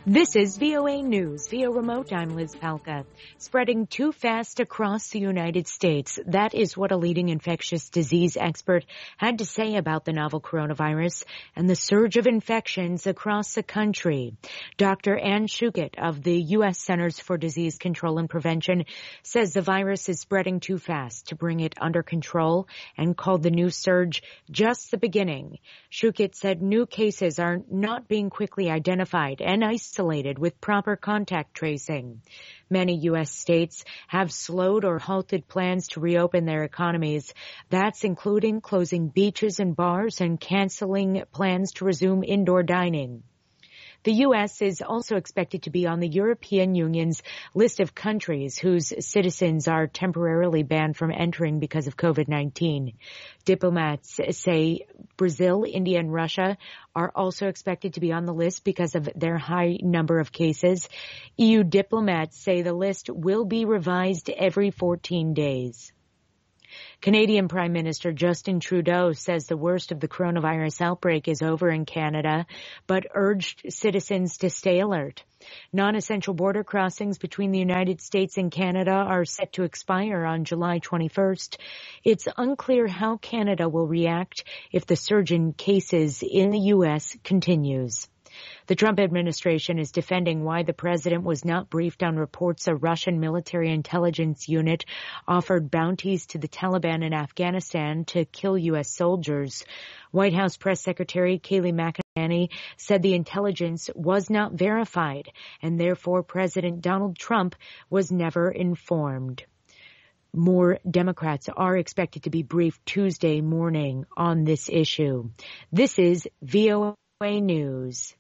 This is VOA News. Via remote, I'm Liz Palka. Spreading too fast across the United States. That is what a leading infectious disease expert had to say about the novel coronavirus and the surge of infections across the country. Dr. Anne Schuchat of the U.S. Centers for Disease Control and Prevention says the virus is spreading too fast to bring it under control and called the new surge just the beginning. Schuchat said new cases are not being quickly identified and isolated with proper contact tracing. Many U.S. states have slowed or halted plans to reopen their economies. That's including closing beaches and bars and canceling plans to resume indoor dining. The U.S. is also expected to be on the European Union's list of countries whose citizens are temporarily banned from entering because of COVID-19. Diplomats say Brazil, India, and Russia are also expected to be on the list because of their high number of cases. EU diplomats say the list will be revised every 14 days. Canadian Prime Minister Justin Trudeau says the worst of the coronavirus outbreak is over in Canada, but urged citizens to stay alert. Non-essential border crossings between the United States and Canada are set to expire on July 21st. It's unclear how Canada will react if the surge in cases in the U.S. continues. The Trump administration is defending why the president was not briefed on reports a Russian military intelligence unit offered bounties to the Taliban in Afghanistan to kill U.S. soldiers. White House Press Secretary Kayleigh McEnany said the intelligence was not verified, and therefore President Donald Trump was never informed. More Democrats are expected to be briefed Tuesday morning on this issue. This is VOA News.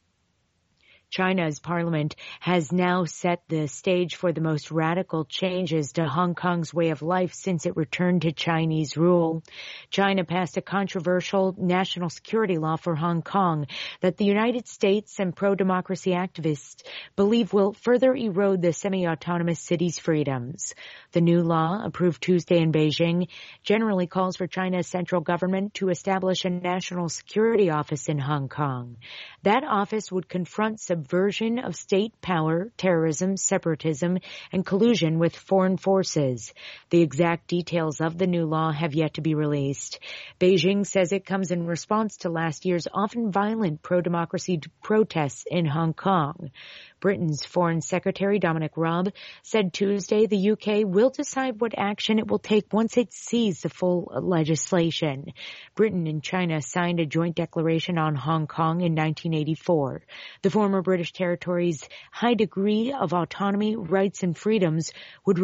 China's parliament has now set the stage for the most radical changes to Hong Kong's way of life since it returned to Chinese rule. China passed a controversial national security law for Hong Kong that the United States and pro-democracy activists believe will further erode the semi-autonomous city's freedoms. The new law, approved Tuesday in Beijing, generally calls for China's central government to establish a national security office in Hong Kong. That office would confront subversion of state power, terrorism, separatism, and collusion with foreign forces. The exact details of the new law have yet to be released. Beijing says it comes in response to last year's often violent pro-democracy protests in Hong Kong. Britain's Foreign Secretary Dominic Raab said Tuesday the UK will decide what action it will take once it sees the full legislation. Britain and China signed a joint declaration on Hong Kong in 1984. The former British territory's high degree of autonomy, rights, and freedoms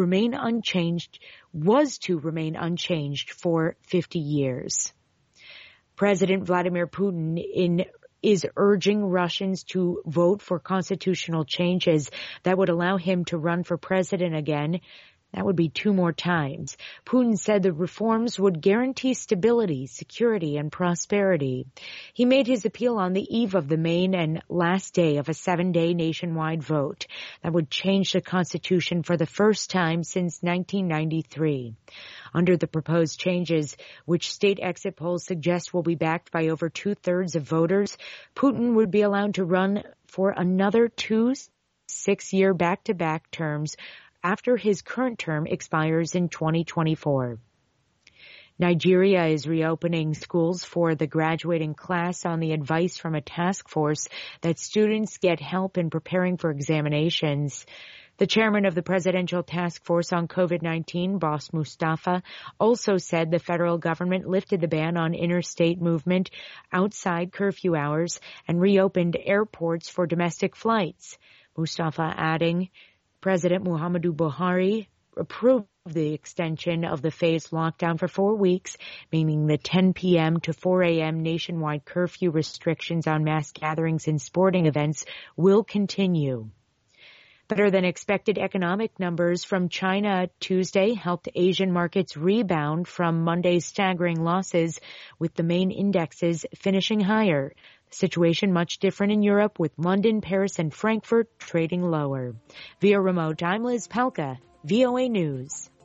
was to remain unchanged for 50 years. President Vladimir Putin is urging Russians to vote for constitutional changes that would allow him to run for president again. That would be 2 more times. Putin said the reforms would guarantee stability, security, and prosperity. He made his appeal on the eve of the main and last day of a 7-day nationwide vote that would change the constitution for the first time since 1993. Under the proposed changes, which state exit polls suggest will be backed by over 2/3 of voters, Putin would be allowed to run for another 2 6-year back-to-back terms after his current term expires in 2024. Nigeria is reopening schools for the graduating class on the advice from a task force that students get help in preparing for examinations. The chairman of the Presidential Task Force on COVID-19, Boss Mustafa, also said the federal government lifted the ban on interstate movement outside curfew hours and reopened airports for domestic flights. Mustafa adding, President Muhammadu Buhari approved the extension of the phased lockdown for 4 weeks, meaning the 10 p.m. to 4 a.m. nationwide curfew restrictions on mass gatherings and sporting events will continue. Better than expected economic numbers from China Tuesday helped Asian markets rebound from Monday's staggering losses, with the main indexes finishing higher. The situation much different in Europe, with London, Paris, and Frankfurt trading lower. Via remote, I'm Liz Palka, VOA News.